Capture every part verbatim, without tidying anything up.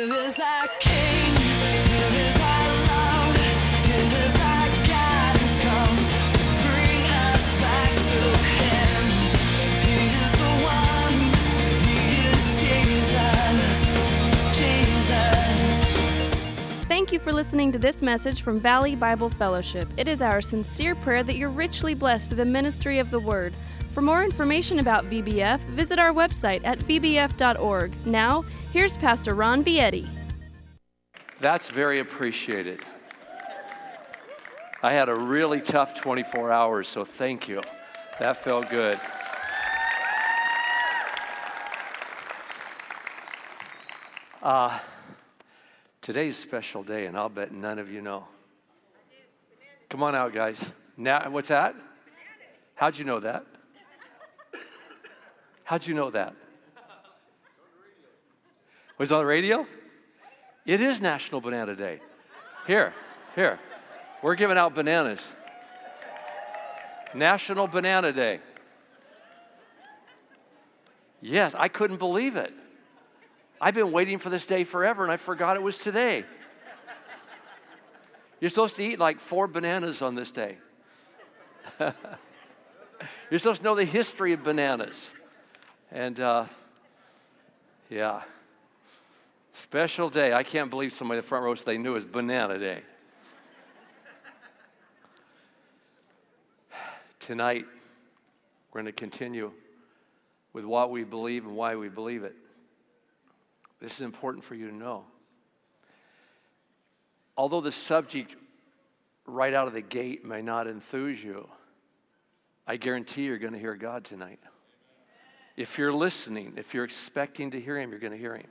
Here is our King, here is our love, here is our guidance come to bring us back to Him. He is the one, He is Jesus, Jesus. Thank you for listening to this message from Valley Bible Fellowship. It is our sincere prayer that you're richly blessed through the ministry of the Word. For more information about V B F, visit our website at v b f dot org. Now, here's Pastor Ron Bietti. That's very appreciated. I had a really tough twenty-four hours, so thank you. That felt good. Uh, today's a special day, and I'll bet none of you know. Come on out, guys. Now, what's that? How'd you know that? How'd you know that? Was it on the radio? It is National Banana Day. Here, here. We're giving out bananas. National Banana Day. Yes, I couldn't believe it. I've been waiting for this day forever, and I forgot it was today. You're supposed to eat like four bananas on this day. You're supposed to know the history of bananas. And, uh, yeah, special day. I can't believe somebody in the front row said they knew it was Banana Day. Tonight, we're going to continue with what we believe and why we believe it. This is important for you to know. Although the subject right out of the gate may not enthuse you, I guarantee you're going to hear God tonight. If you're listening, if you're expecting to hear Him, you're going to hear Him.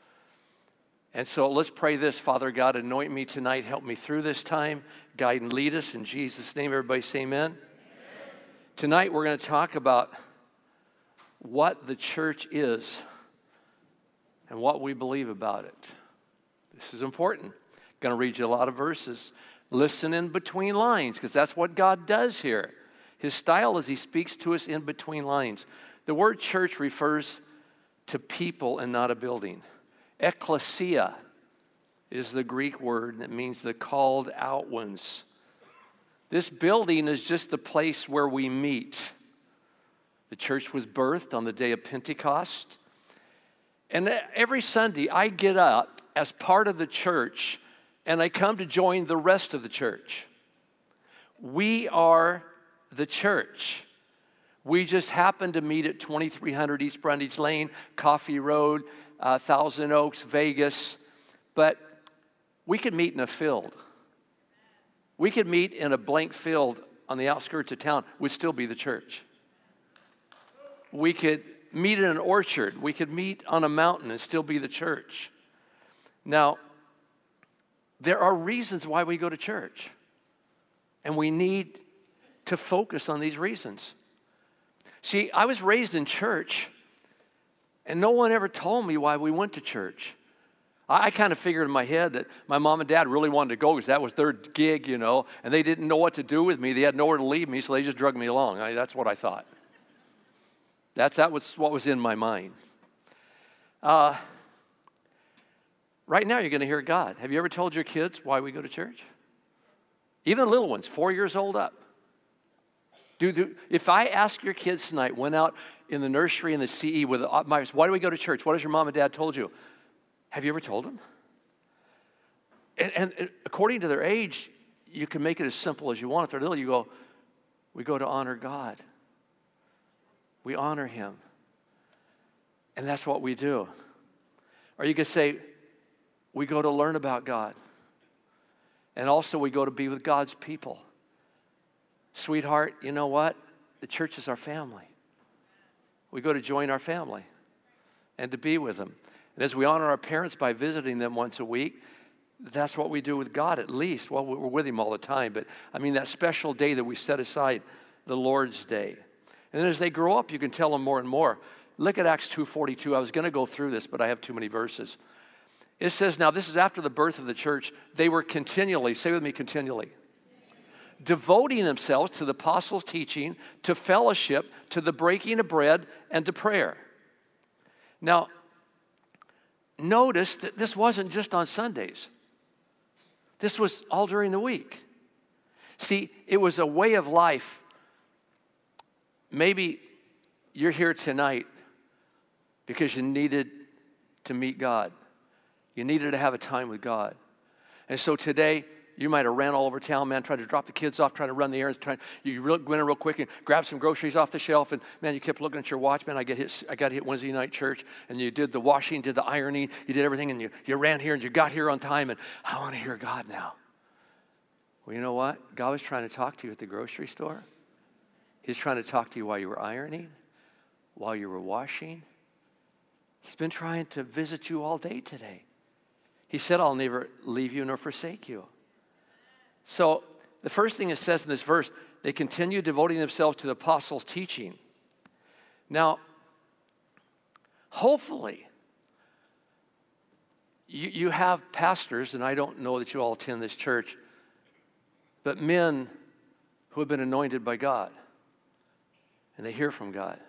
And so let's pray this. Father God, anoint me tonight. Help me through this time. Guide and lead us in Jesus' name. Everybody say amen. Amen. Tonight we're going to talk about what the church is and what we believe about it. This is important. I'm going to read you a lot of verses. Listen in between lines, because that's what God does here. His style is He speaks to us in between lines. The word church refers to people and not a building. Ekklesia is the Greek word that means the called out ones. This building is just the place where we meet. The church was birthed on the day of Pentecost. And every Sunday I get up as part of the church and I come to join the rest of the church. We are the church. We just happen to meet at twenty-three hundred East Brundage Lane, Coffee Road, uh, Thousand Oaks, Vegas. But we could meet in a field. We could meet in a blank field on the outskirts of town. We'd still be the church. We could meet in an orchard. We could meet on a mountain and still be the church. Now, there are reasons why we go to church. And we need to focus on these reasons. See, I was raised in church, and no one ever told me why we went to church. I, I kind of figured in my head that my mom and dad really wanted to go because that was their gig, you know, and they didn't know what to do with me. They had nowhere to leave me, so they just drug me along. I, that's what I thought. That's that was what was in my mind. Uh, right now, you're going to hear God. Have you ever told your kids why we go to church? Even little ones, four years old up. Do, do, if I ask your kids tonight, went out in the nursery in the C E with my, why do we go to church? What has your mom and dad told you? Have you ever told them? And, and according to their age, you can make it as simple as you want. If they're little, you go, we go to honor God. We honor Him. And that's what we do. Or you could say, we go to learn about God. And also we go to be with God's people. Sweetheart, you know what? The church is our family. We go to join our family and to be with them. And as we honor our parents by visiting them once a week, that's what we do with God at least. Well, we're with Him all the time, but I mean that special day that we set aside, the Lord's Day. And then as they grow up, you can tell them more and more. Look at Acts two forty-two. I was going to go through this, but I have too many verses. It says, now this is after the birth of the church. They were continually, say with me, continually, devoting themselves to the apostles' teaching, to fellowship, to the breaking of bread, and to prayer. Now, notice that this wasn't just on Sundays. This was all during the week. See, it was a way of life. Maybe you're here tonight because you needed to meet God. You needed to have a time with God. And so today, you might have ran all over town, man, tried to drop the kids off, trying to run the errands, trying, you went in real quick and grabbed some groceries off the shelf, and man, you kept looking at your watch, man, I, get hit, I got hit Wednesday night church, and you did the washing, did the ironing, you did everything, and you, you ran here, and you got here on time, and I want to hear God now. Well, you know what? God was trying to talk to you at the grocery store. He's trying to talk to you while you were ironing, while you were washing. He's been trying to visit you all day today. He said, I'll never leave you nor forsake you. So the first thing it says in this verse, they continue devoting themselves to the apostles' teaching. Now, hopefully, you, you have pastors, and I don't know that you all attend this church, but men who have been anointed by God, and they hear from God.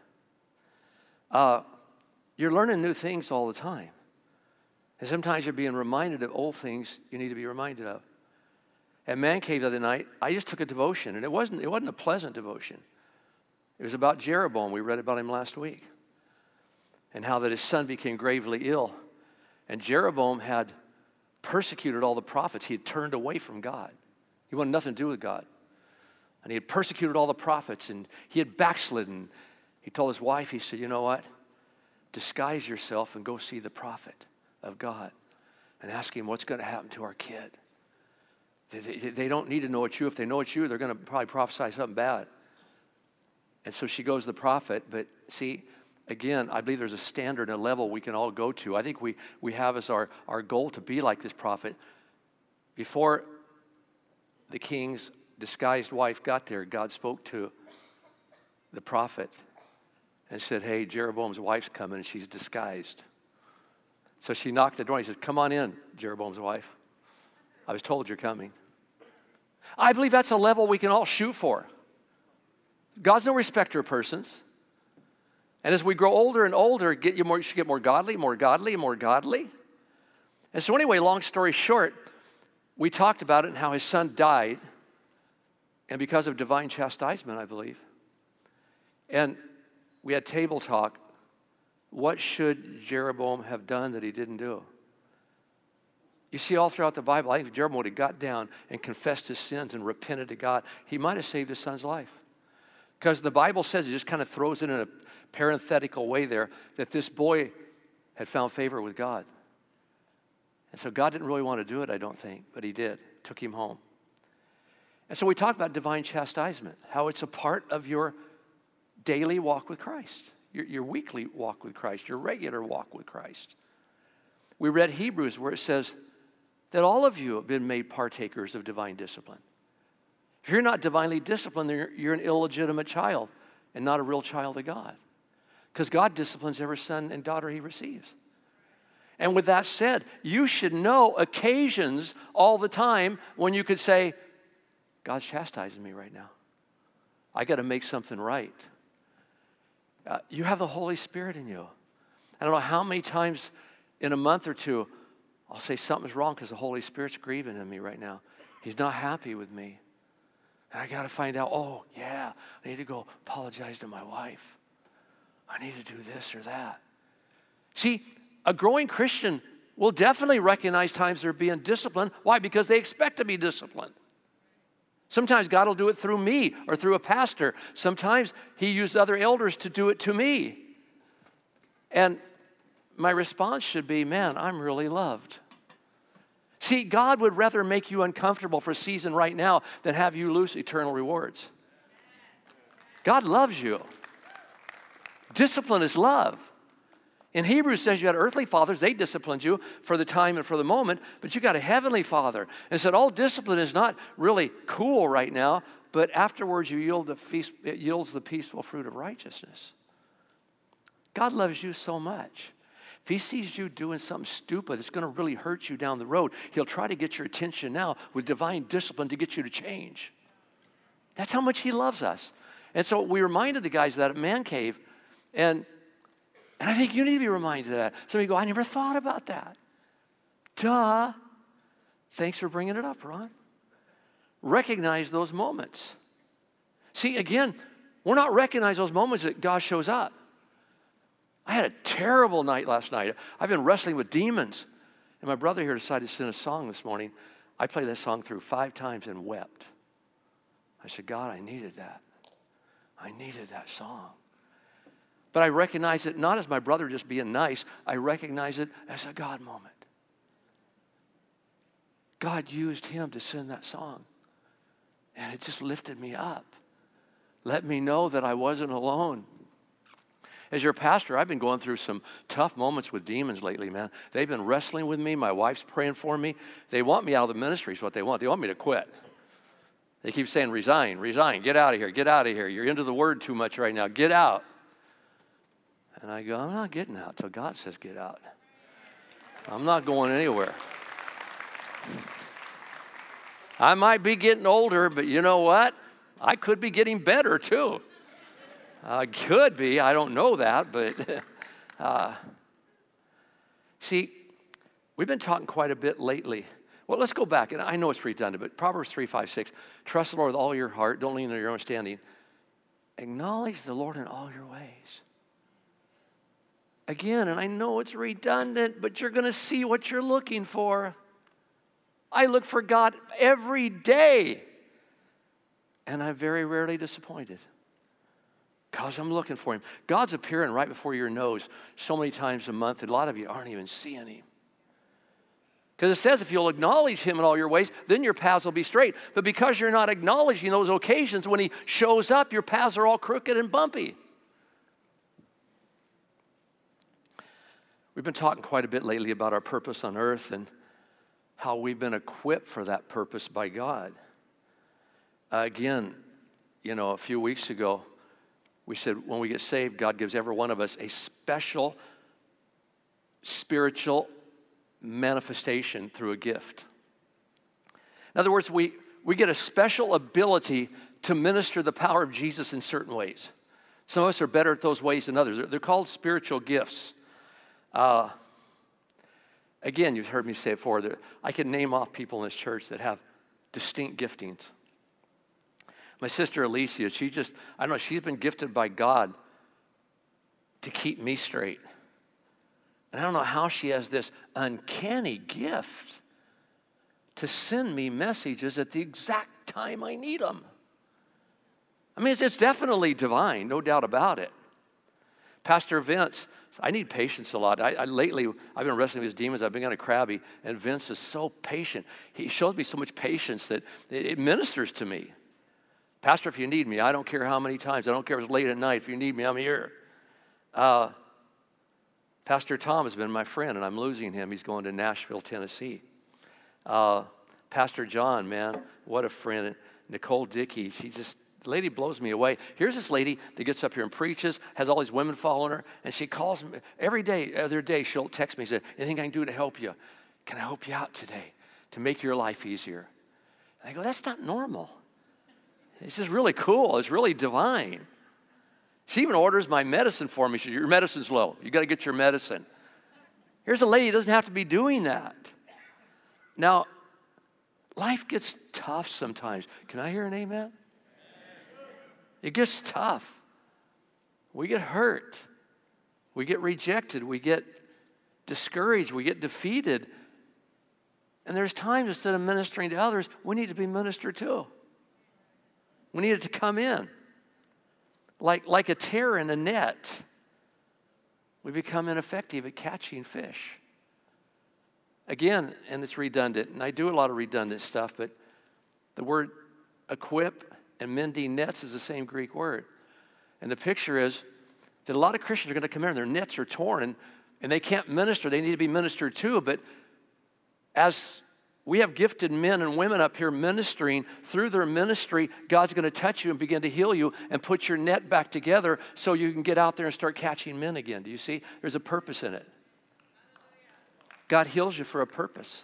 Uh, you're learning new things all the time. And sometimes you're being reminded of old things you need to be reminded of. At Man Cave the other night, I just took a devotion, and it wasn't, it wasn't a pleasant devotion. It was about Jeroboam. We read about him last week. And how that his son became gravely ill. And Jeroboam had persecuted all the prophets. He had turned away from God. He wanted nothing to do with God. And he had persecuted all the prophets, and he had backslidden. He told his wife, he said, you know what? Disguise yourself and go see the prophet of God and ask him what's going to happen to our kid. They, they, they don't need to know it's you. If they know it's you, they're going to probably prophesy something bad. And so she goes to the prophet. But see, again, I believe there's a standard and a level we can all go to. I think we, we have as our, our goal to be like this prophet. Before the king's disguised wife got there, God spoke to the prophet and said, hey, Jeroboam's wife's coming, and she's disguised. So she knocked the door, and he says, come on in, Jeroboam's wife. I was told you're coming. I believe that's a level we can all shoot for. God's no respecter of persons. And as we grow older and older, get you, more, you should get more godly, more godly, more godly. And so anyway, long story short, we talked about it and how his son died, and because of divine chastisement, I believe. And we had table talk. What should Jeroboam have done that he didn't do? You see, all throughout the Bible, I think if Jeroboam would have got down and confessed his sins and repented to God, he might have saved his son's life. Because the Bible says, it just kind of throws it in a parenthetical way there, that this boy had found favor with God. And so God didn't really want to do it, I don't think, but he did. Took him home. And so we talked about divine chastisement, how it's a part of your daily walk with Christ, your, your weekly walk with Christ, your regular walk with Christ. We read Hebrews where it says that all of you have been made partakers of divine discipline. If you're not divinely disciplined, then you're, you're an illegitimate child and not a real child of God. Because God disciplines every son and daughter he receives. And with that said, you should know occasions all the time when you could say, God's chastising me right now. I got to make something right. Uh, you have the Holy Spirit in you. I don't know how many times in a month or two, I'll say something's wrong because the Holy Spirit's grieving in me right now. He's not happy with me. And I got to find out, oh, yeah, I need to go apologize to my wife. I need to do this or that. See, a growing Christian will definitely recognize times they're being disciplined. Why? Because they expect to be disciplined. Sometimes God will do it through me or through a pastor. Sometimes he used other elders to do it to me. And my response should be, man, I'm really loved. See, God would rather make you uncomfortable for a season right now than have you lose eternal rewards. God loves you. Discipline is love. In Hebrews says you had earthly fathers, they disciplined you for the time and for the moment, but you got a heavenly Father. And said all discipline is not really cool right now, but afterwards you yield the feast, it yields the peaceful fruit of righteousness. God loves you so much. If he sees you doing something stupid that's going to really hurt you down the road, he'll try to get your attention now with divine discipline to get you to change. That's how much he loves us. And so we reminded the guys of that at Man Cave. And And I think you need to be reminded of that. Some of you go, I never thought about that. Duh. Thanks for bringing it up, Ron. Recognize those moments. See, again, we're not recognizing those moments that God shows up. I had a terrible night last night. I've been wrestling with demons. And my brother here decided to sing a song this morning. I played that song through five times and wept. I said, God, I needed that. I needed that song. But I recognize it not as my brother just being nice. I recognize it as a God moment. God used him to sing that song. And it just lifted me up. Let me know that I wasn't alone. As your pastor, I've been going through some tough moments with demons lately, man. They've been wrestling with me. My wife's praying for me. They want me out of the ministry is what they want. They want me to quit. They keep saying, resign, resign, get out of here, get out of here. You're into the word too much right now. Get out. And I go, I'm not getting out till God says get out. I'm not going anywhere. I might be getting older, but you know what? I could be getting better too. I uh, could be. I don't know that, but uh, see, we've been talking quite a bit lately. Well, let's go back, and I know it's redundant, but Proverbs three, five, six, trust the Lord with all your heart. Don't lean on your own understanding. Acknowledge the Lord in all your ways. Again, and I know it's redundant, but you're going to see what you're looking for. I look for God every day, and I'm very rarely disappointed because I'm looking for him. God's appearing right before your nose so many times a month, and a lot of you aren't even seeing him. Because it says if you'll acknowledge him in all your ways, then your paths will be straight. But because you're not acknowledging those occasions, when he shows up, your paths are all crooked and bumpy. We've been talking quite a bit lately about our purpose on earth and how we've been equipped for that purpose by God. Uh, again, you know, a few weeks ago, we said when we get saved, God gives every one of us a special spiritual manifestation through a gift. In other words, we, we get a special ability to minister the power of Jesus in certain ways. Some of us are better at those ways than others. They're, they're called spiritual gifts. Uh, again, you've heard me say it before. I can name off people in this church that have distinct giftings. My sister Alicia, she just, I don't know, she's been gifted by God to keep me straight. And I don't know how she has this uncanny gift to send me messages at the exact time I need them. I mean, it's, it's definitely divine, no doubt about it. Pastor Vince, I need patience a lot. I, I lately, I've been wrestling with these demons. I've been kind of crabby, and Vince is so patient. He shows me so much patience that it, it ministers to me. Pastor, if you need me, I don't care how many times. I don't care if it's late at night. If you need me, I'm here. Uh, Pastor Tom has been my friend, and I'm losing him. He's going to Nashville, Tennessee. Uh, Pastor John, man, what a friend. Nicole Dickey, she just, the lady blows me away. Here's this lady that gets up here and preaches, has all these women following her, and she calls me every day, other day, she'll text me and say, anything I can do to help you? Can I help you out today to make your life easier? And I go, that's not normal. It's just really cool. It's really divine. She even orders my medicine for me. She says, your medicine's low. You got to get your medicine. Here's a lady who doesn't have to be doing that. Now, life gets tough sometimes. Can I hear an amen? It gets tough. We get hurt. We get rejected. We get discouraged. We get defeated. And there's times instead of ministering to others, we need to be ministered to. We need it to come in. Like, like a tear in a net, we become ineffective at catching fish. Again, and it's redundant, and I do a lot of redundant stuff, but the word equip and mending nets is the same Greek word. And the picture is that a lot of Christians are going to come in and their nets are torn, and, and they can't minister. They need to be ministered to, but as we have gifted men and women up here ministering. Through their ministry, God's going to touch you and begin to heal you and put your net back together so you can get out there and start catching men again. Do you see? There's a purpose in it. God heals you for a purpose.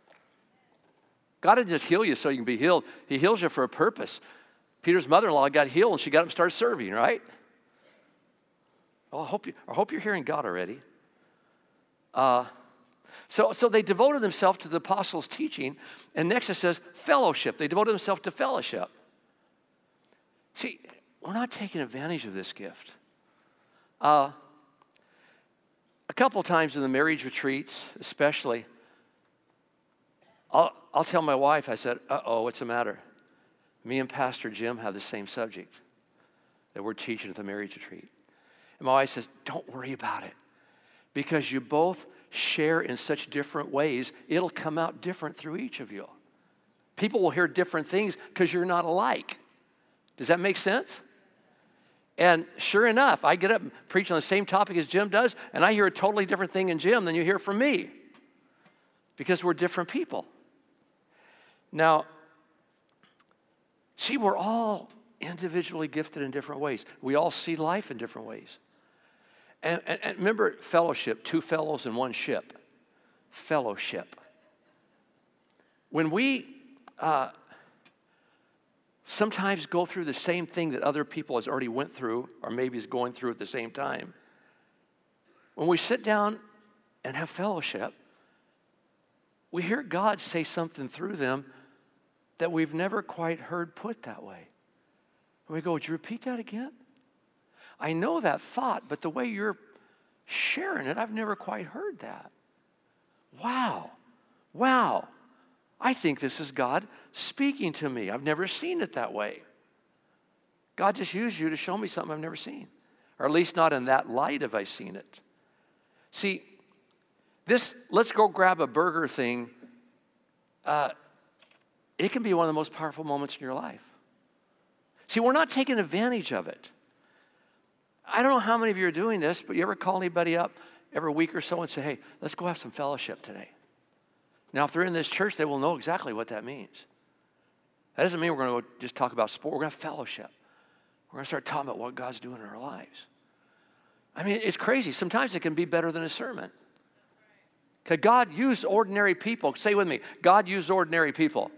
God didn't just heal you so you can be healed. He heals you for a purpose. Peter's mother-in-law got healed and she got him to start serving, right? Well, I hope, you, I hope you're hearing God already. Uh, so, so they devoted themselves to the apostles' teaching, and next it says fellowship. They devoted themselves to fellowship. See, we're not taking advantage of this gift. Uh, a couple times in the marriage retreats, especially, I'll, I'll tell my wife, I said, uh-oh, what's the matter? Me and Pastor Jim have the same subject that we're teaching at the marriage retreat. And my wife says, don't worry about it. Because you both share in such different ways, it'll come out different through each of you. People will hear different things because you're not alike. Does that make sense? And sure enough, I get up and preach on the same topic as Jim does, and I hear a totally different thing in Jim than you hear from me. Because we're different people. Now, see, we're all individually gifted in different ways. We all see life in different ways. And, and, and remember fellowship, two fellows in one ship. Fellowship. When we uh, sometimes go through the same thing that other people has already went through, or maybe is going through at the same time, when we sit down and have fellowship, we hear God say something through them that we've never quite heard put that way. And we go, would you repeat that again? I know that thought, but the way you're sharing it, I've never quite heard that. Wow. Wow. I think this is God speaking to me. I've never seen it that way. God just used you to show me something I've never seen. Or at least not in that light have I seen it. See, this let's go grab a burger thing, uh, it can be one of the most powerful moments in your life. See, we're not taking advantage of it. I don't know how many of you are doing this, but you ever call anybody up every week or so and say, hey, let's go have some fellowship today. Now, if they're in this church, they will know exactly what that means. That doesn't mean we're going to go just talk about sport. We're going to have fellowship. We're going to start talking about what God's doing in our lives. I mean, it's crazy. Sometimes it can be better than a sermon. Could God use ordinary people? Say with me, God used ordinary people.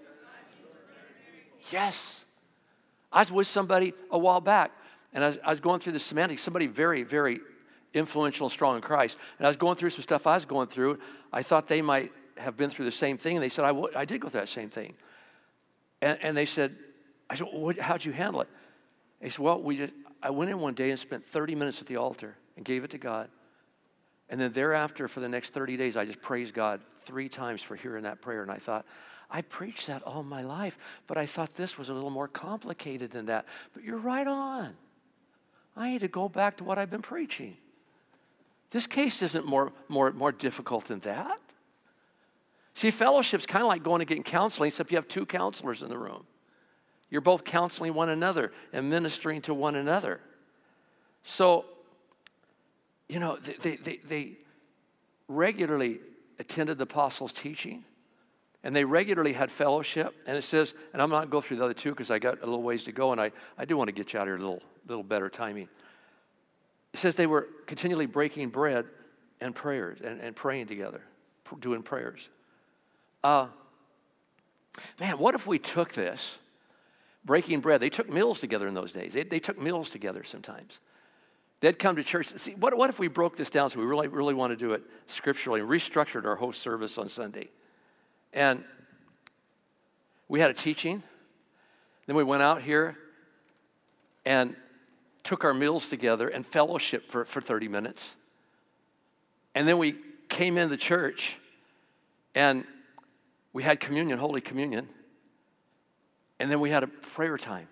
Yes. I was with somebody a while back, and I was, I was going through the semantics, somebody very, very influential and strong in Christ, and I was going through some stuff I was going through. I thought they might have been through the same thing, and they said, I, w- I did go through that same thing. And, and they said, I said, well, how'd you handle it? They said, well, we just, I went in one day and spent thirty minutes at the altar and gave it to God. And then thereafter, for the next thirty days, I just praised God three times for hearing that prayer. And I thought, I preached that all my life, but I thought this was a little more complicated than that. But you're right on. I need to go back to what I've been preaching. This case isn't more, more, more difficult than that. See, fellowship's kind of like going and getting counseling, except you have two counselors in the room. You're both counseling one another and ministering to one another. So, you know, they, they, they, they regularly attended the apostles' teaching, and they regularly had fellowship. And it says, and I'm not going to go through the other two because I got a little ways to go, and I, I do want to get you out here a little, little better timing. It says they were continually breaking bread and prayers and, and praying together, doing prayers. Uh, man, what if we took this, breaking bread? They took meals together in those days. They, they took meals together sometimes. They'd come to church. See, what, what if we broke this down so we really, really want to do it scripturally, restructured our whole service on Sunday? And we had a teaching. Then we went out here and took our meals together and fellowship for, for thirty minutes. And then we came into the church and we had communion, Holy Communion. And then we had a prayer time.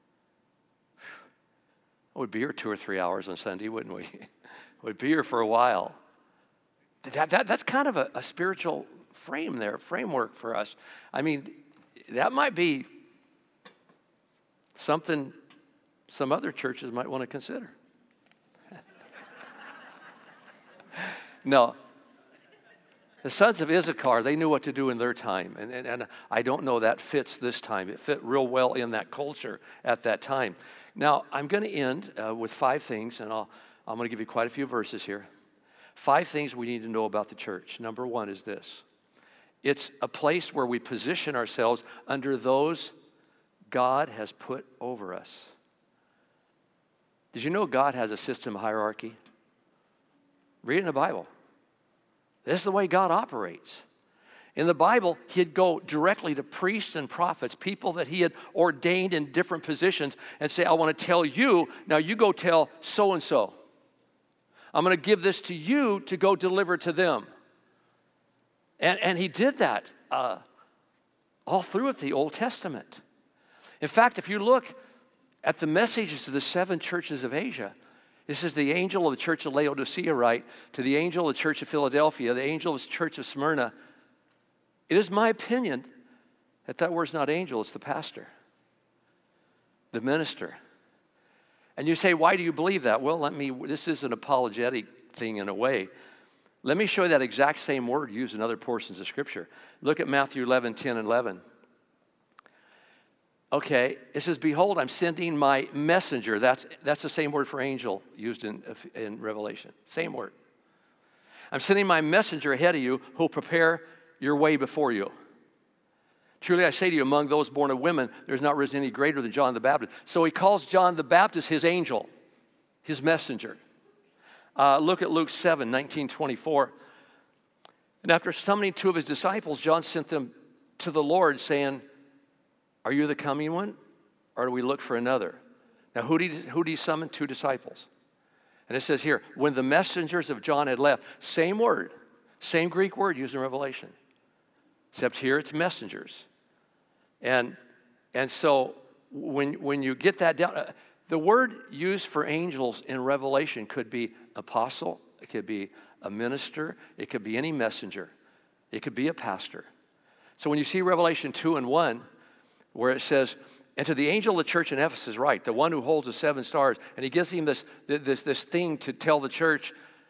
We'd be here two or three hours on Sunday, wouldn't we? We'd be here for a while. That, that, that's kind of a, a spiritual frame there, framework for us. I mean, that might be something some other churches might want to consider. No. The sons of Issachar, they knew what to do in their time. And, and, and I don't know that fits this time. It fit real well in that culture at that time. Now, I'm going to end uh, with five things, and I'll, I'm going to give you quite a few verses here. Five things we need to know about the church. Number one is this. It's a place where we position ourselves under those God has put over us. Did you know God has a system hierarchy? Read it in the Bible. This is the way God operates. In the Bible, he'd go directly to priests and prophets, people that he had ordained in different positions, and say, I want to tell you, now you go tell so-and-so. I'm going to give this to you to go deliver to them. And, and he did that uh, all throughout the Old Testament. In fact, if you look at the messages to the seven churches of Asia, this is the angel of the church of Laodicea, right? To the angel of the church of Philadelphia, the angel of the church of Smyrna. It is my opinion that that word's not angel, it's the pastor, the minister. And you say, why do you believe that? Well, let me, this is an apologetic thing in a way. Let me show you that exact same word used in other portions of Scripture. Look at Matthew eleven, ten and eleven. Okay, it says, behold, I'm sending my messenger. That's, that's the same word for angel used in, in Revelation. Same word. I'm sending my messenger ahead of you who will prepare your way before you. Truly I say to you, among those born of women, there's not risen any greater than John the Baptist. So he calls John the Baptist his angel, his messenger. Uh, look at Luke seven, nineteen, twenty-four. And after summoning two of his disciples, John sent them to the Lord, saying, are you the coming one, or do we look for another? Now, who did, who did he summon? Two disciples. And it says here, when the messengers of John had left, same word, same Greek word used in Revelation, except here it's messengers. And, and so when, when you get that down, uh, the word used for angels in Revelation could be apostle, it could be a minister, it could be any messenger, it could be a pastor. So when you see Revelation two and one, where it says, and to the angel of the church in Ephesus, right, the one who holds the seven stars, and he gives him this, this, this thing to tell the church,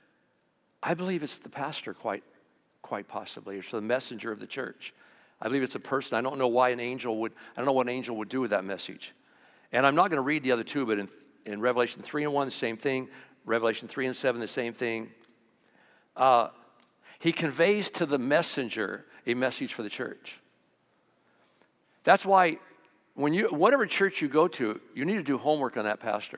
I believe it's the pastor quite, quite possibly, or so the messenger of the church. I believe it's a person. I don't know why an angel would, I don't know what an angel would do with that message. And I'm not going to read the other two, but in, in Revelation three and one, the same thing. Revelation three and seven, the same thing. Uh, he conveys to the messenger a message for the church. That's why when you, whatever church you go to, you need to do homework on that pastor.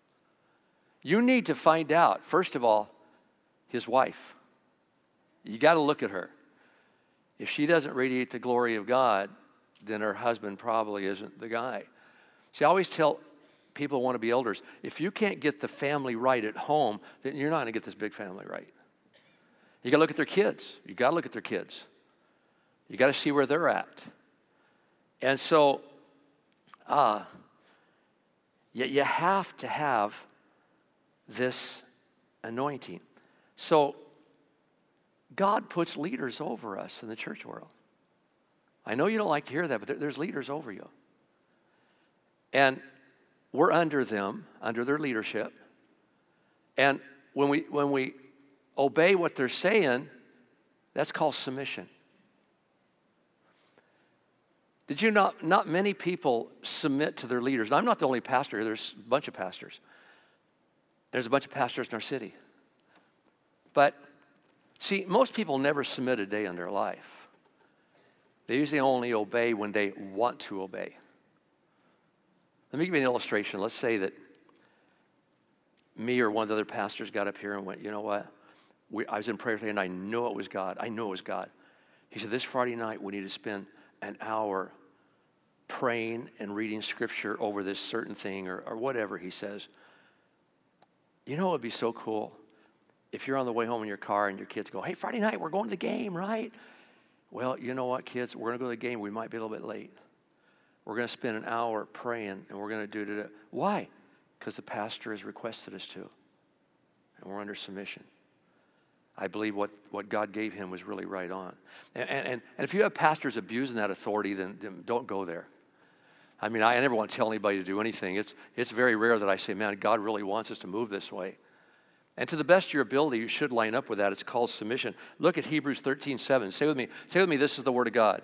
You need to find out, first of all, his wife. You got to look at her. If she doesn't radiate the glory of God, then her husband probably isn't the guy. See, I always tell people who want to be elders, if you can't get the family right at home, then you're not going to get this big family right. You got to look at their kids. You got to look at their kids. You got to see where they're at. And so, uh, you, you have to have this anointing. So, God puts leaders over us in the church world. I know you don't like to hear that, but there, there's leaders over you. And we're under them, under their leadership. And when we when we obey what they're saying, that's called submission. Did you not, not many people submit to their leaders? And I'm not the only pastor here. There's a bunch of pastors. There's a bunch of pastors in our city. But, see, most people never submit a day in their life. They usually only obey when they want to obey. Let me give you an illustration. Let's say that me or one of the other pastors got up here and went, you know what? We, I was in prayer today and I know it was God. I know it was God. He said, this Friday night we need to spend an hour praying and reading scripture over this certain thing or, or whatever he says. You know, it would be so cool if you're on the way home in your car and your kids go, hey, Friday night, we're going to the game, right? Well, you know what, kids? We're going to go to the game. We might be a little bit late. We're going to spend an hour praying, and we're going to do it. Why? Because the pastor has requested us to, and we're under submission. I believe what, what God gave him was really right on. And, and, and if you have pastors abusing that authority, then, then don't go there. I mean, I, I never want to tell anybody to do anything. It's, it's very rare that I say, man, God really wants us to move this way. And to the best of your ability, you should line up with that. It's called submission. Look at Hebrews thirteen seven. Say with me, say with me, this is the word of God.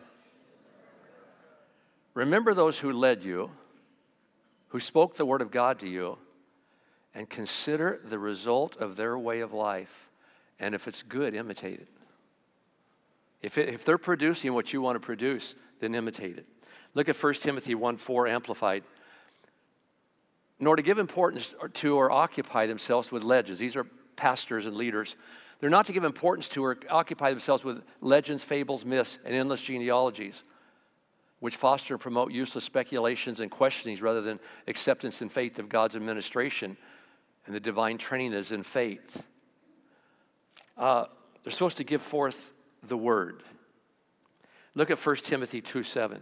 Remember those who led you, who spoke the word of God to you, and consider the result of their way of life. And if it's good, imitate it. If, it, if they're producing what you want to produce, then imitate it. Look at First Timothy one four Amplified. Nor to give importance to or occupy themselves with legends. These are pastors and leaders. They're not to give importance to or occupy themselves with legends, fables, myths, and endless genealogies, which foster and promote useless speculations and questionings rather than acceptance and faith of God's administration and the divine training that is in faith. Uh, they're supposed to give forth the word. Look at First Timothy two seven.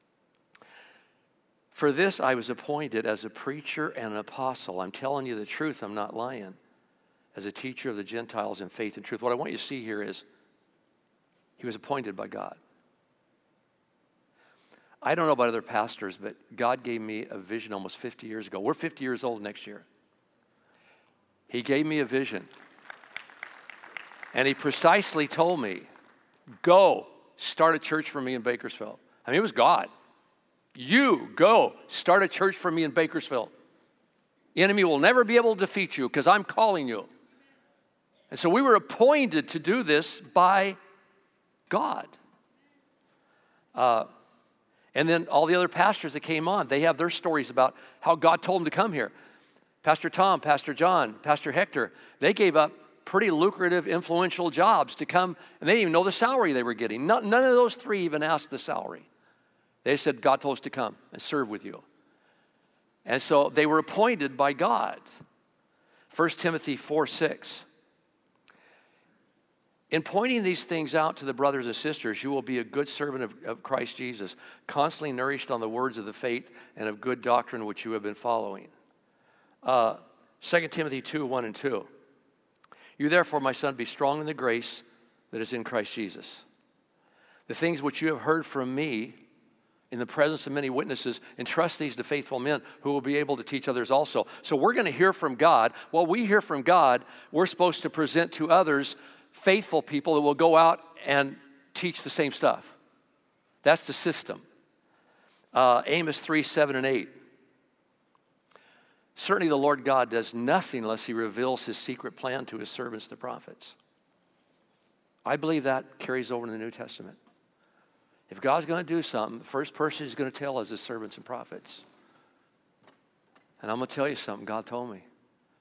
For this I was appointed as a preacher and an apostle. I'm telling you the truth, I'm not lying. As a teacher of the Gentiles in faith and truth. What I want you to see here is he was appointed by God. I don't know about other pastors, but God gave me a vision almost fifty years ago. We're fifty years old next year. He gave me a vision. And he precisely told me, go start a church for me in Bakersfield. I mean, it was God. You go start a church for me in Bakersfield. The enemy will never be able to defeat you because I'm calling you. And so we were appointed to do this by God. Uh, and then all the other pastors that came on, they have their stories about how God told them to come here. Pastor Tom, Pastor John, Pastor Hector, they gave up pretty lucrative, influential jobs to come, and they didn't even know the salary they were getting. None, none of those three even asked the salary. They said, God told us to come and serve with you. And so they were appointed by God. First Timothy four six. In pointing these things out to the brothers and sisters, you will be a good servant of, of Christ Jesus, constantly nourished on the words of the faith and of good doctrine which you have been following. Uh, Second Timothy two one and two. You therefore, my son, be strong in the grace that is in Christ Jesus. The things which you have heard from me in the presence of many witnesses, entrust these to faithful men who will be able to teach others also. So we're going to hear from God. While we hear from God, we're supposed to present to others faithful people that will go out and teach the same stuff. That's the system. Uh, Amos three, seven, and eight. Certainly the Lord God does nothing unless he reveals his secret plan to his servants, the prophets. I believe that carries over in the New Testament. If God's going to do something, the first person he's going to tell is his servants and prophets. And I'm going to tell you something God told me.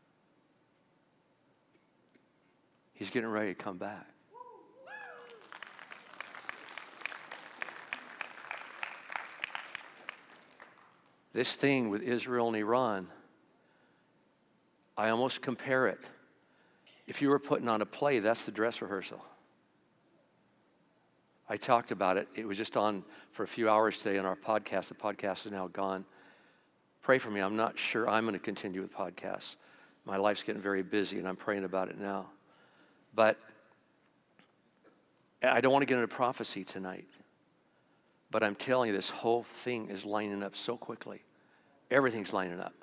He's getting ready to come back. This thing with Israel and Iran, I almost compare it. If you were putting on a play, that's the dress rehearsal. I talked about it. It was just on for a few hours today on our podcast. The podcast is now gone. Pray for me. I'm not sure I'm going to continue with podcasts. My life's getting very busy, and I'm praying about it now. But I don't want to get into prophecy tonight. But I'm telling you, this whole thing is lining up so quickly. Everything's lining up.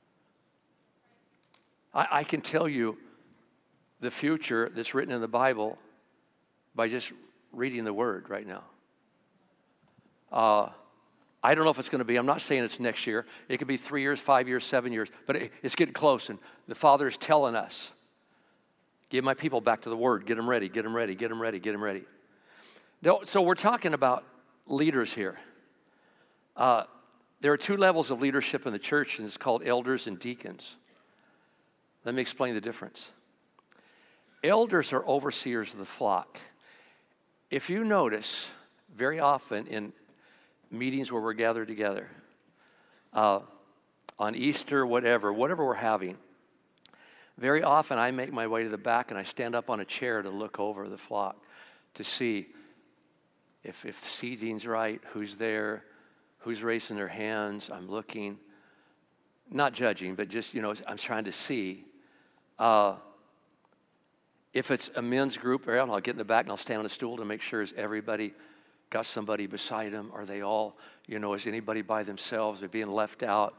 I, I can tell you the future that's written in the Bible by just reading the Word right now. Uh, I don't know if it's going to be, I'm not saying it's next year. It could be three years, five years, seven years, but it, it's getting close, and the Father is telling us, give my people back to the Word. Get them ready, get them ready, get them ready, get them ready. No, so we're talking about leaders here. Uh, there are two levels of leadership in the church, and it's called elders and deacons. Let me explain the difference. Elders are overseers of the flock. If you notice, very often in meetings where we're gathered together, uh, on Easter, whatever, whatever we're having, very often I make my way to the back and I stand up on a chair to look over the flock to see if, if seating's right, who's there, who's raising their hands. I'm looking, not judging, but just, you know, I'm trying to see. Uh, if it's a men's group, I'll get in the back and I'll stand on a stool to make sure is everybody got somebody beside them. Are they all, you know, is anybody by themselves? They're being left out.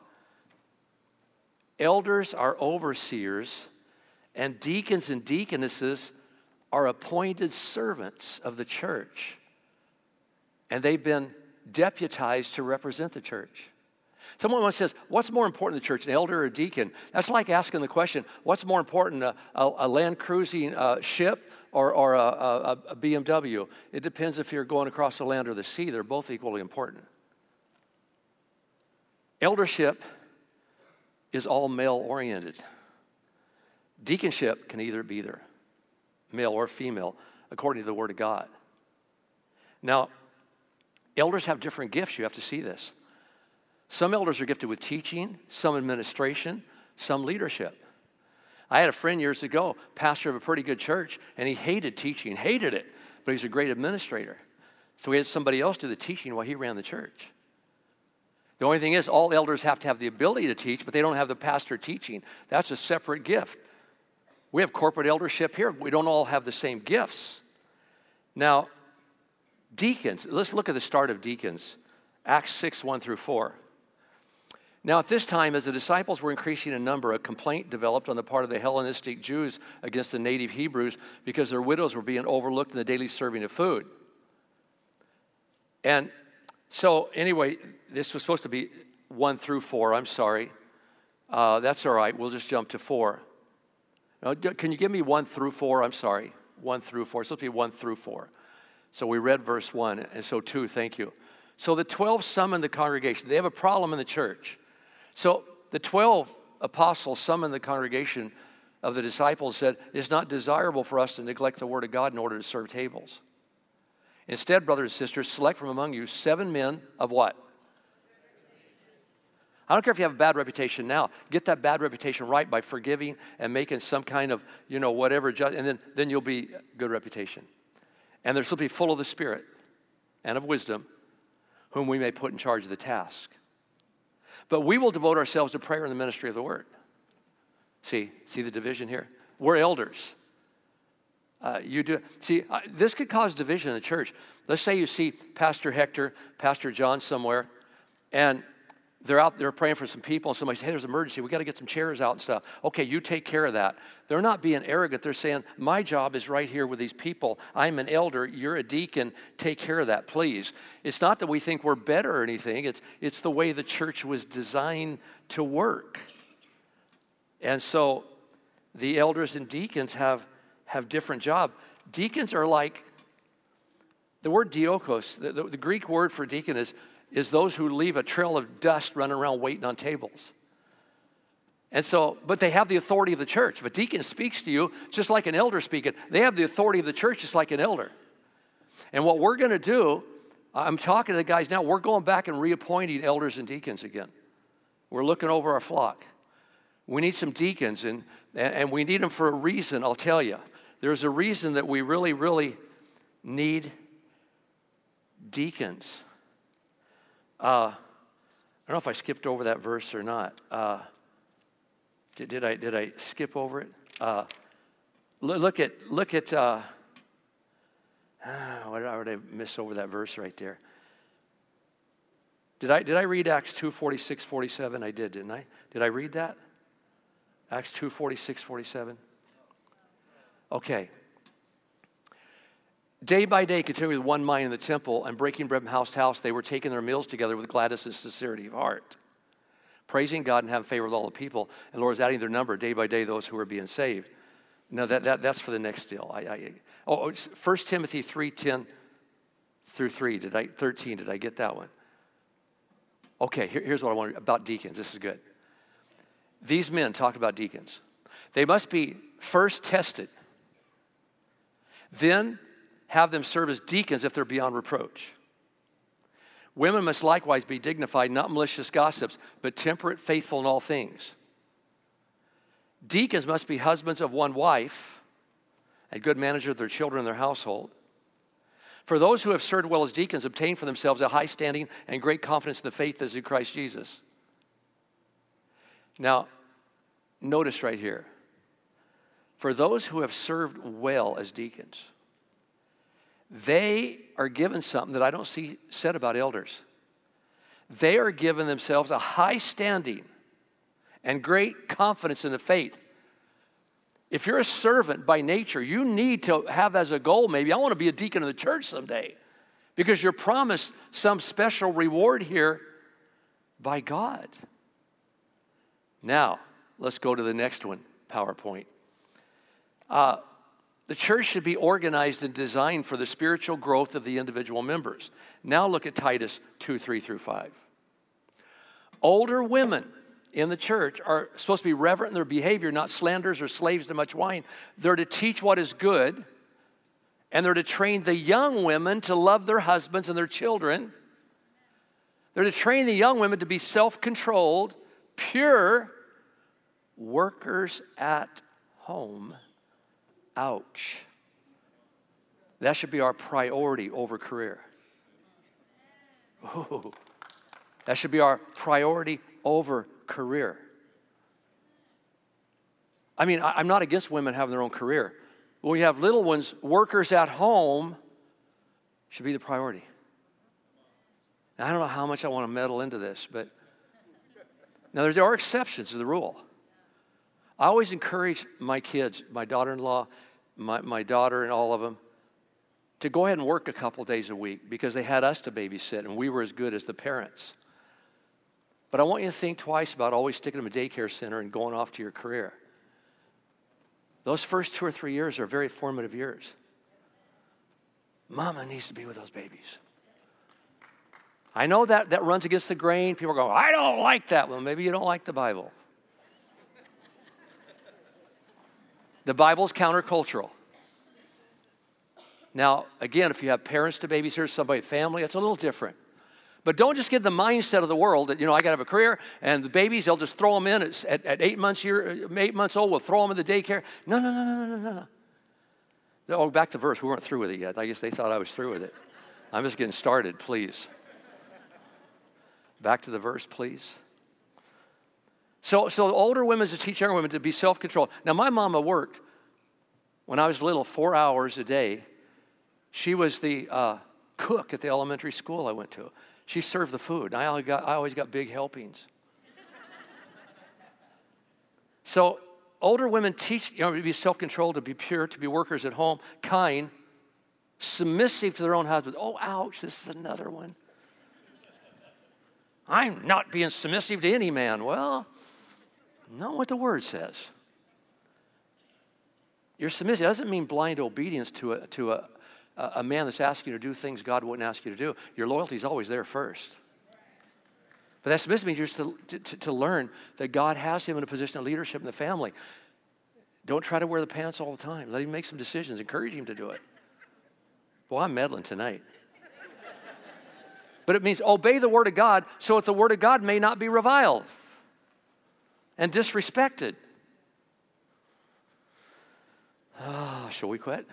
Elders are overseers, and deacons and deaconesses are appointed servants of the church. And they've been deputized to represent the church. Someone once says, what's more important in the church, an elder or a deacon? That's like asking the question, what's more important, a, a, a land cruising uh, ship or, or a, a, a B M W? It depends if you're going across the land or the sea. They're both equally important. Eldership is all male-oriented. Deaconship can either be either male or female, according to the Word of God. Now, elders have different gifts. You have to see this. Some elders are gifted with teaching, some administration, some leadership. I had a friend years ago, pastor of a pretty good church, and he hated teaching, hated it, but he's a great administrator. So he had somebody else do the teaching while he ran the church. The only thing is, all elders have to have the ability to teach, but they don't have the pastor teaching. That's a separate gift. We have corporate eldership here. We don't all have the same gifts. Now, deacons, let's look at the start of deacons. Acts six, one through four. Now, at this time, as the disciples were increasing in number, a complaint developed on the part of the Hellenistic Jews against the native Hebrews because their widows were being overlooked in the daily serving of food. And so, anyway, this was supposed to be one through four. I'm sorry. Uh, that's all right. We'll just jump to four. Now, can you give me one through four? I'm sorry. One through four. It's supposed to be one through four. So we read verse one, and so two, thank you. So the twelve summoned the congregation. They have a problem in the church. So the twelve apostles summoned the congregation of the disciples, said, it's not desirable for us to neglect the word of God in order to serve tables. Instead, brothers and sisters, select from among you seven men of what? I don't care if you have a bad reputation now. Get that bad reputation right by forgiving and making some kind of, you know, whatever, and then, then you'll be good reputation. And they're supposed to be full of the Spirit and of wisdom, whom we may put in charge of the task. But we will devote ourselves to prayer and the ministry of the word. See, see the division here? We're elders. Uh, you do. See, uh, this could cause division in the church. Let's say you see Pastor Hector, Pastor John somewhere, and they're out there praying for some people, and somebody says, hey, there's an emergency. We got to get some chairs out and stuff. Okay, you take care of that. They're not being arrogant. They're saying, my job is right here with these people. I'm an elder. You're a deacon. Take care of that, please. It's not that we think we're better or anything. It's, it's the way the church was designed to work. And so the elders and deacons have, have different jobs. Deacons are like, the word diokos, the, the, the Greek word for deacon is is those who leave a trail of dust running around waiting on tables. And so, but they have the authority of the church. If a deacon speaks to you, just like an elder speaking, they have the authority of the church just like an elder. And what we're going to do, I'm talking to the guys now, we're going back and reappointing elders and deacons again. We're looking over our flock. We need some deacons, and, and we need them for a reason, I'll tell you. There's a reason that we really, really need deacons. Uh, I don't know if I skipped over that verse or not. Uh, did, did I did I skip over it? Uh, look at look at. Uh, what did I, what did I miss over that verse right there? Did I did I read Acts two forty-six, forty-seven? I did, didn't I? Did I read that? Acts two forty-six, forty-seven. Okay. Day by day, continuing with one mind in the temple and breaking bread from house to house, they were taking their meals together with gladness and sincerity of heart, praising God and having favor with all the people. And the Lord was adding their number day by day those who were being saved. No, that, that that's for the next deal. I, I, oh, it's First Timothy three ten through three. Did I thirteen? Did I get that one? Okay, here, here's what I want about deacons. This is good. These men talk about deacons. They must be first tested, then have them serve as deacons if they're beyond reproach. Women must likewise be dignified, not malicious gossips, but temperate, faithful in all things. Deacons must be husbands of one wife, and good managers of their children and their household. For those who have served well as deacons obtain for themselves a high standing and great confidence in the faith that is in Christ Jesus. Now, notice right here. For those who have served well as deacons, they are given something that I don't see said about elders. They are given themselves a high standing and great confidence in the faith. If you're a servant by nature, you need to have as a goal, maybe, I want to be a deacon of the church someday, because you're promised some special reward here by God. Now, let's go to the next one, PowerPoint. Uh, The church should be organized and designed for the spiritual growth of the individual members. Now look at Titus two, three through five. Older women in the church are supposed to be reverent in their behavior, not slanderers or slaves to much wine. They're to teach what is good, and they're to train the young women to love their husbands and their children. They're to train the young women to be self-controlled, pure workers at home. Ouch. That should be our priority over career. Ooh, that should be our priority over career. I mean, I'm not against women having their own career. When we have little ones, workers at home should be the priority. Now, I don't know how much I want to meddle into this, but now there are exceptions to the rule. I always encourage my kids, my daughter-in-law, my, my daughter and all of them, to go ahead and work a couple days a week because they had us to babysit and we were as good as the parents. But I want you to think twice about always sticking them in a daycare center and going off to your career. Those first two or three years are very formative years. Mama needs to be with those babies. I know that that runs against the grain. People go, I don't like that. Well, maybe you don't like the Bible. The Bible's countercultural. Now, again, if you have parents to babysit, somebody, family, it's a little different. But don't just get the mindset of the world that, you know, I got to have a career, and the babies, they'll just throw them in at, at, at eight months year, eight months old, we'll throw them in the daycare. No, no, no, no, no, no, no. Oh, back to verse. We weren't through with it yet. I guess they thought I was through with it. I'm just getting started, please. Back to the verse, please. So, so older women to teach younger women to be self-controlled. Now, my mama worked, when I was little, four hours a day. She was the uh, cook at the elementary school I went to. She served the food. I always got, I always got big helpings. So older women teach, you know, to be self-controlled, to be pure, to be workers at home, kind, submissive to their own husbands. Oh, ouch, this is another one. I'm not being submissive to any man. Well, not what the word says. You're submissive. It doesn't mean blind obedience to a, to a, a man that's asking you to do things God wouldn't ask you to do. Your loyalty is always there first. But that submissive means just to, to, to learn that God has him in a position of leadership in the family. Don't try to wear the pants all the time. Let him make some decisions. Encourage him to do it. Well, I'm meddling tonight. But it means obey the word of God so that the word of God may not be reviled and disrespected. Oh, shall we quit?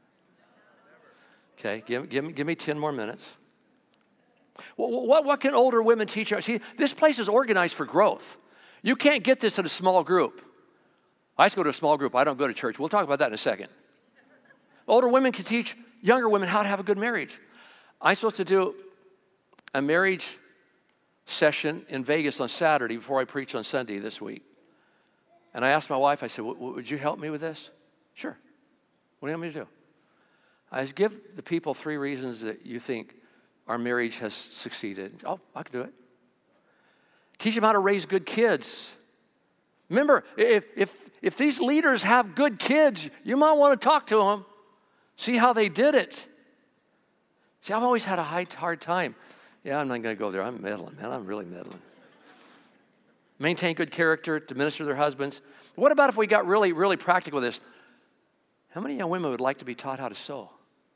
Okay, give, give, me, give me ten more minutes. What, what, what can older women teach us? See, this place is organized for growth. You can't get this in a small group. I just go to a small group. I don't go to church. We'll talk about that in a second. Older women can teach younger women how to have a good marriage. I'm supposed to do a marriage session in Vegas on Saturday before I preach on Sunday this week. And I asked my wife, I said, would you help me with this? Sure. What do you want me to do? I said, give the people three reasons that you think our marriage has succeeded. Oh, I can do it. Teach them how to raise good kids. Remember, if, if, if these leaders have good kids, you might want to talk to them. See how they did it. See, I've always had a hard time. Yeah, I'm not going to go there. I'm meddling, man. I'm really meddling. Maintain good character, to minister to their husbands. What about if we got really, really practical with this? How many young women would like to be taught how to sew?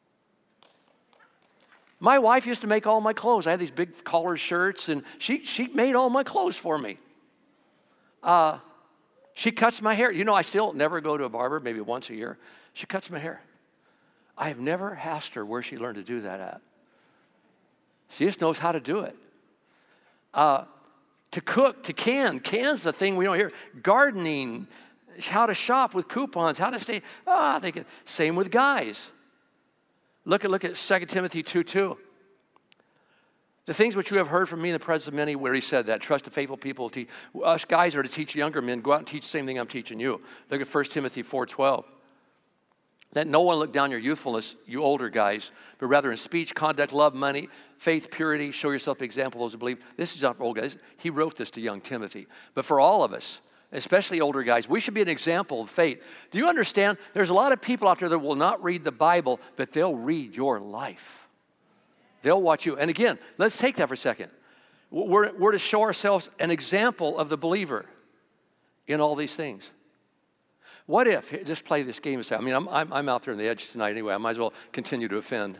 My wife used to make all my clothes. I had these big collared shirts, and she, she made all my clothes for me. Uh, she cuts my hair. You know, I still never go to a barber, maybe once a year. She cuts my hair. I have never asked her where she learned to do that at. She just knows how to do it. Uh, to cook, to can. Can's the thing we don't hear. Gardening, how to shop with coupons, how to stay. Ah, they can. Same with guys. Look at look at Second Timothy two two. The things which you have heard from me in the presence of many, where he said that, trust the faithful people. To teach. Us guys are to teach younger men. Go out and teach the same thing I'm teaching you. Look at First Timothy four twelve. Let no one look down your youthfulness, you older guys, but rather in speech, conduct, love, money, faith, purity, show yourself an example of those who believe. This is not for old guys. He wrote this to young Timothy. But for all of us, especially older guys, we should be an example of faith. Do you understand? There's a lot of people out there that will not read the Bible, but they'll read your life. They'll watch you. And again, let's take that for a second. We're, we're to show ourselves an example of the believer in all these things. What if, just play this game a second. I mean, I'm, I'm, I'm out there on the edge tonight anyway. I might as well continue to offend.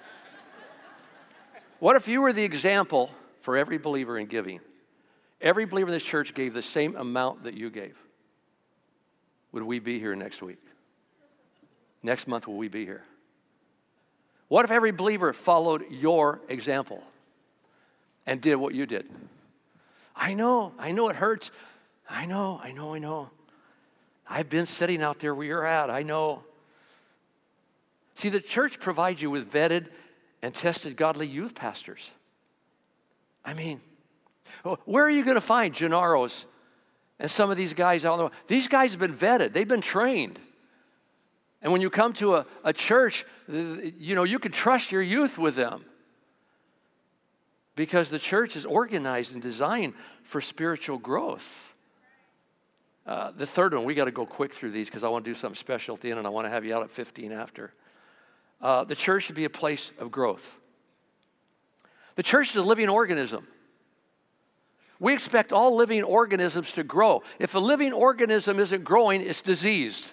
What if you were the example for every believer in giving? Every believer in this church gave the same amount that you gave. Would we be here next week? Next month, will we be here? What if every believer followed your example and did what you did? I know, I know it hurts. I know, I know, I know. I've been sitting out there where you're at. I know. See, the church provides you with vetted and tested godly youth pastors. I mean, where are you going to find Gennaros and some of these guys out there? These guys have been vetted. They've been trained. And when you come to a, a church, you know, you can trust your youth with them. Because the church is organized and designed for spiritual growth. Uh, the third one, we got to go quick through these because I want to do something special at the end and I want to have you out at fifteen after. Uh, the church should be a place of growth. The church is a living organism. We expect all living organisms to grow. If a living organism isn't growing, it's diseased.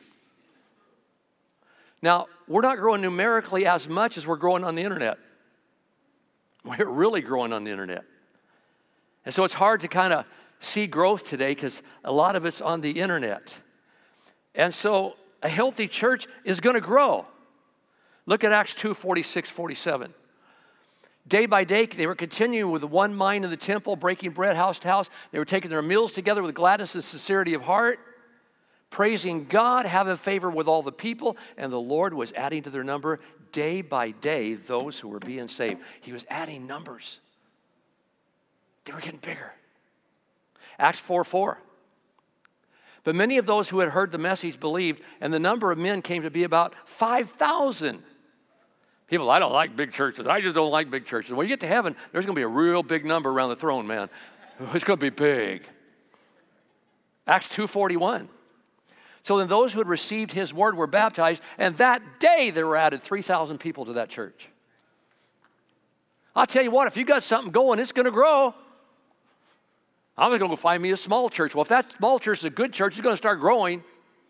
Now, we're not growing numerically as much as we're growing on the internet. We're really growing on the internet. And so it's hard to kind of see growth today because a lot of it's on the internet. And so a healthy church is going to grow. Look at Acts two, forty-six, forty-seven. Day by day, they were continuing with one mind in the temple, breaking bread house to house. They were taking their meals together with gladness and sincerity of heart, praising God, having favor with all the people, and the Lord was adding to their number day by day those who were being saved. He was adding numbers. They were getting bigger. Acts four, four. But many of those who had heard the message believed, and the number of men came to be about five thousand. People, I don't like big churches. I just don't like big churches. When you get to heaven, there's going to be a real big number around the throne, man. It's going to be big. Acts two forty-one. So then those who had received his word were baptized, and that day there were added three thousand people to that church. I'll tell you what, if you got something going, it's going to grow. I'm going to go find me a small church. Well, if that small church is a good church, it's going to start growing.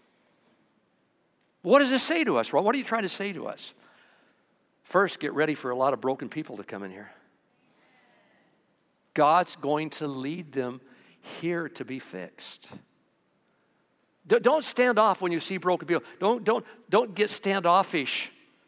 What does this say to us, Ron? What are you trying to say to us? First, get ready for a lot of broken people to come in here. God's going to lead them here to be fixed. Don't stand off when you see broken people. Don't, don't, don't get standoffish.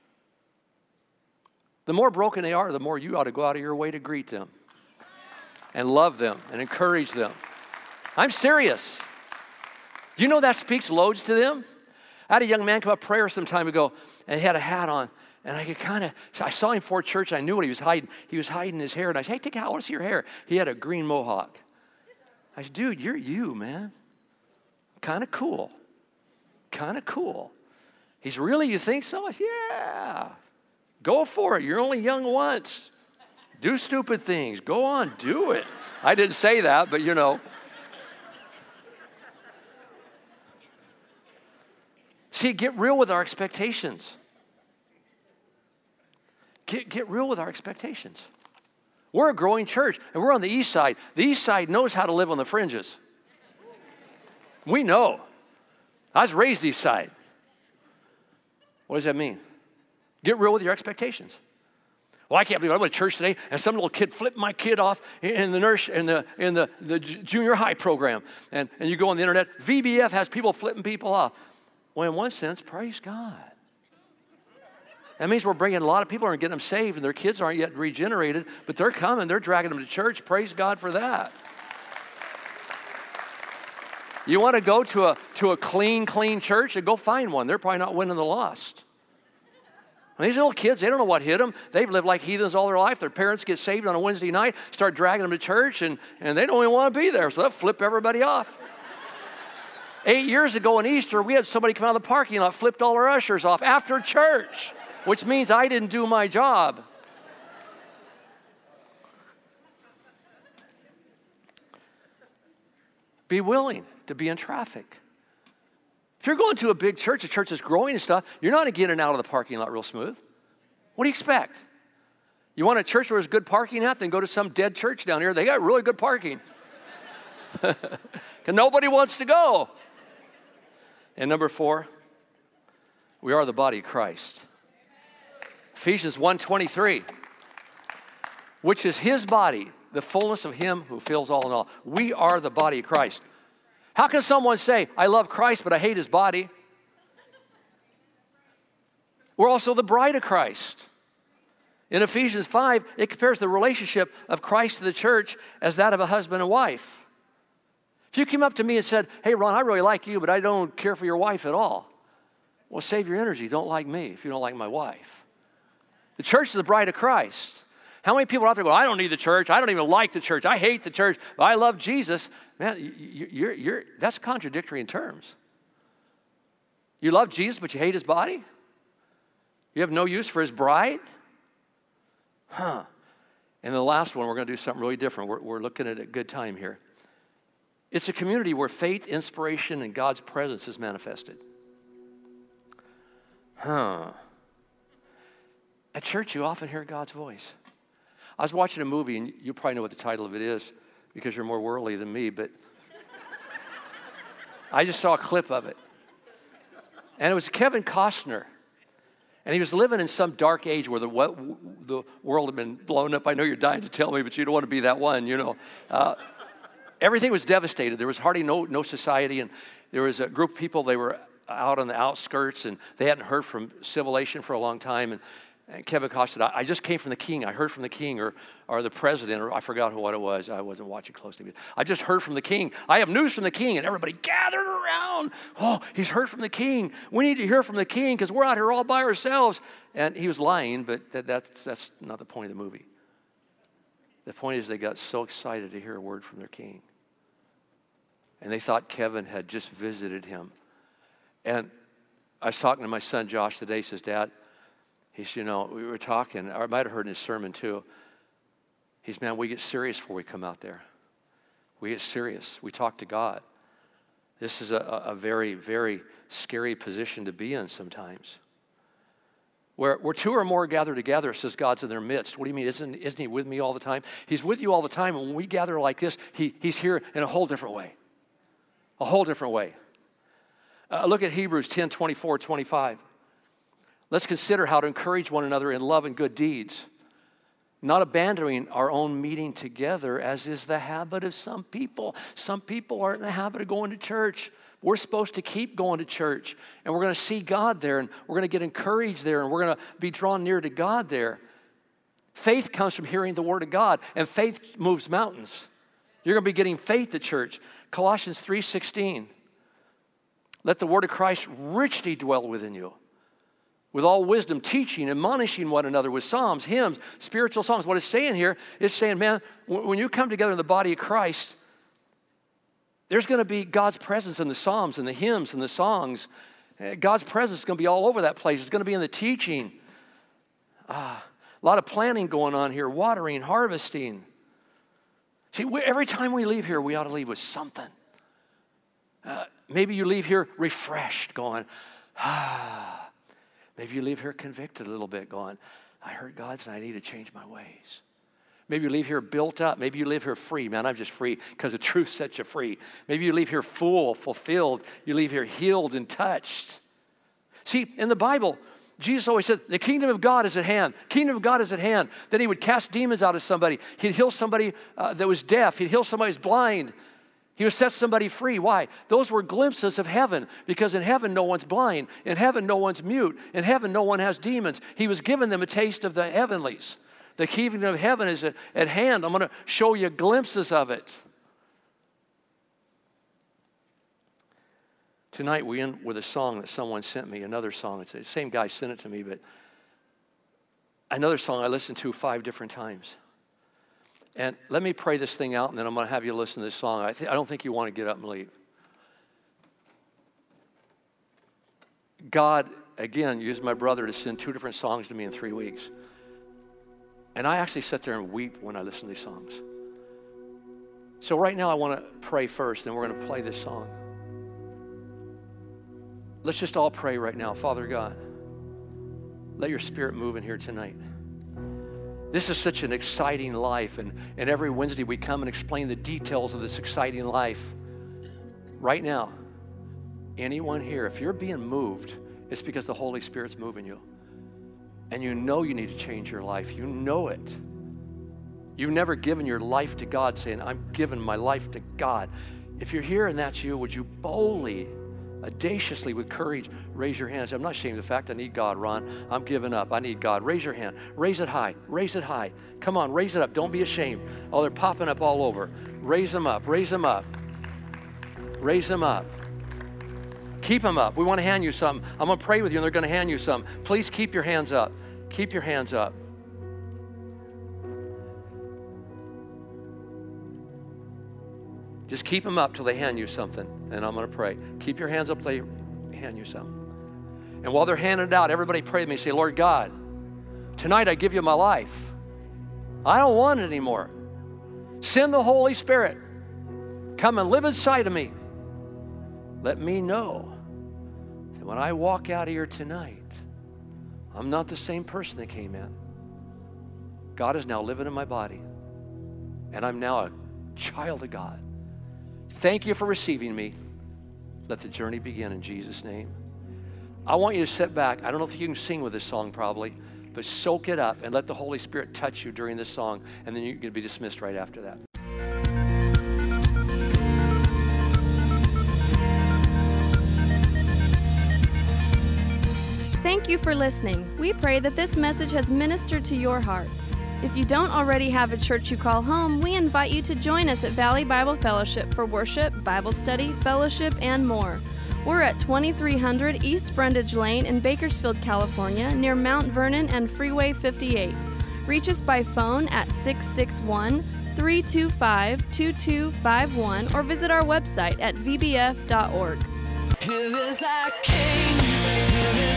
The more broken they are, the more you ought to go out of your way to greet them and love them and encourage them. I'm serious. Do you know that speaks loads to them? I had a young man come up prayer some time ago, and he had a hat on. And I could kind of, I saw him before church. I knew what he was hiding. He was hiding his hair. And I said, hey, take it out. I want to see your hair. He had a green mohawk. I said, dude, you're you, man. Kind of cool. Kind of cool. He's really, you think so? I said, yeah. Go for it. You're only young once. Do stupid things. Go on, do it. I didn't say that, but you know. See, get real with our expectations. Get, get real with our expectations. We're a growing church, and we're on the east side. The east side knows how to live on the fringes. We know. I was raised east side. What does that mean? Get real with your expectations. Well, I can't believe I went to church today, and some little kid flipped my kid off in the nurse in the in the, the junior high program. And, and you go on the internet, V B F has people flipping people off. Well, in one sense, praise God. That means we're bringing a lot of people and getting them saved, and their kids aren't yet regenerated, but they're coming. They're dragging them to church. Praise God for that. You want to go to a, to a clean, clean church, and go find one. They're probably not winning the lost. And these little kids, they don't know what hit them. They've lived like heathens all their life. Their parents get saved on a Wednesday night, start dragging them to church, and, and they don't even want to be there, so they'll flip everybody off. Eight years ago on Easter, we had somebody come out of the parking lot, flipped all our ushers off after church, which means I didn't do my job. Be willing to be in traffic. If you're going to a big church, a church that's growing and stuff, you're not going to get in and out of the parking lot real smooth. What do you expect? You want a church where there's good parking at? Then go to some dead church down here. They got really good parking. Because nobody wants to go. And number four, we are the body of Christ. Ephesians one twenty-three, which is his body, the fullness of him who fills all in all. We are the body of Christ. How can someone say, I love Christ, but I hate his body? We're also the bride of Christ. In Ephesians five, it compares the relationship of Christ to the church as that of a husband and wife. If you came up to me and said, hey, Ron, I really like you, but I don't care for your wife at all. Well, save your energy. Don't like me if you don't like my wife. The church is the bride of Christ. How many people are out there going, I don't need the church. I don't even like the church. I hate the church. But I love Jesus. Man, you, you're, you're, that's contradictory in terms. You love Jesus, but you hate his body? You have no use for his bride? Huh. And the last one, we're going to do something really different. We're, we're looking at a good time here. It's a community where faith, inspiration, and God's presence is manifested. Huh. At church, you often hear God's voice. I was watching a movie, and you probably know what the title of it is because you're more worldly than me, but I just saw a clip of it. And it was Kevin Costner. And he was living in some dark age where the, the world had been blown up. I know you're dying to tell me, but you don't want to be that one, you know. Uh, everything was devastated. There was hardly no, no society, and there was a group of people, they were out on the outskirts, and they hadn't heard from civilization for a long time. And, and Kevin Costner said, I, I just came from the king. I heard from the king or, or the president, or I forgot what it was. I wasn't watching closely. I just heard from the king. I have news from the king. And everybody gathered around. Oh, he's heard from the king. We need to hear from the king because we're out here all by ourselves. And he was lying, but that, that's, that's not the point of the movie. The point is they got so excited to hear a word from their king. And they thought Kevin had just visited him. And I was talking to my son Josh today. He says, Dad, he said, you know, we were talking, or I might have heard in his sermon too. He said, man, we get serious before we come out there. We get serious. We talk to God. This is a, a very, very scary position to be in sometimes. Where, where two or more gather together, it says God's in their midst. What do you mean? Isn't, isn't he with me all the time? He's with you all the time. And when we gather like this, he, he's here in a whole different way. A whole different way. Uh, look at Hebrews ten, twenty-four, twenty-five. Let's consider how to encourage one another in love and good deeds, not abandoning our own meeting together, as is the habit of some people. Some people aren't in the habit of going to church. We're supposed to keep going to church, and we're going to see God there, and we're going to get encouraged there, and we're going to be drawn near to God there. Faith comes from hearing the word of God, and faith moves mountains. You're going to be getting faith at church. Colossians three sixteen. Let the word of Christ richly dwell within you, with all wisdom, teaching, admonishing one another with psalms, hymns, spiritual songs. What it's saying here is saying, man, when you come together in the body of Christ, there's going to be God's presence in the psalms and the hymns and the songs. God's presence is going to be all over that place. It's going to be in the teaching. Ah, a lot of planning going on here, watering, harvesting. See, we, every time we leave here, we ought to leave with something. Uh, maybe you leave here refreshed, going, ah. Maybe you leave here convicted a little bit, going, I heard God and I need to change my ways. Maybe you leave here built up. Maybe you leave here free. Man, I'm just free because the truth sets you free. Maybe you leave here full, fulfilled. You leave here healed and touched. See, in the Bible, Jesus always said, the kingdom of God is at hand. Kingdom of God is at hand. Then he would cast demons out of somebody. He'd heal somebody uh, that was deaf. He'd heal somebody who's blind. He would set somebody free. Why? Those were glimpses of heaven, because in heaven no one's blind. In heaven no one's mute. In heaven no one has demons. He was giving them a taste of the heavenlies. The kingdom of heaven is at, at hand. I'm going to show you glimpses of it. Tonight we end with a song that someone sent me, another song. It's the same guy sent it to me, but another song I listened to five different times. And let me pray this thing out, and then I'm going to have you listen to this song. I, th- I don't think you want to get up and leave. God, again, used my brother to send two different songs to me in three weeks. And I actually sat there and weep when I listened to these songs. So right now I want to pray first, then we're going to play this song. Let's just all pray right now. Father God, let your spirit move in here tonight. This is such an exciting life, and, and every Wednesday we come and explain the details of this exciting life. Right now, anyone here, if you're being moved, it's because the Holy Spirit's moving you. And you know you need to change your life. You know it. You've never given your life to God saying, I'm giving my life to God. If you're here and that's you, would you boldly, audaciously, with courage, raise your hand and say, I'm not ashamed of the fact I need God, Ron. I'm giving up. I need God. Raise your hand. Raise it high. Raise it high. Come on, raise it up. Don't be ashamed. Oh, they're popping up all over. Raise them up. Raise them up. Raise them up. Keep them up. We want to hand you some. I'm going to pray with you and they're going to hand you some. Please keep your hands up. Keep your hands up. Just keep them up till they hand you something, and I'm going to pray. Keep your hands up till they hand you some. And while they're handing it out, everybody pray with me. Say, Lord God, tonight I give you my life. I don't want it anymore. Send the Holy Spirit. Come and live inside of me. Let me know that when I walk out of here tonight, I'm not the same person that came in. God is now living in my body, and I'm now a child of God. Thank you for receiving me. Let the journey begin in Jesus' name. I want you to sit back. I don't know if you can sing with this song probably, but soak it up and let the Holy Spirit touch you during this song, and then you're going to be dismissed right after that. Thank you for listening. We pray that this message has ministered to your heart. If you don't already have a church you call home, we invite you to join us at Valley Bible Fellowship for worship, Bible study, fellowship, and more. We're at twenty-three hundred East Brundage Lane in Bakersfield, California, near Mount Vernon and Freeway fifty-eight. Reach us by phone at six six one, three two five, two two five one or visit our website at v b f dot org. Here is our King, here is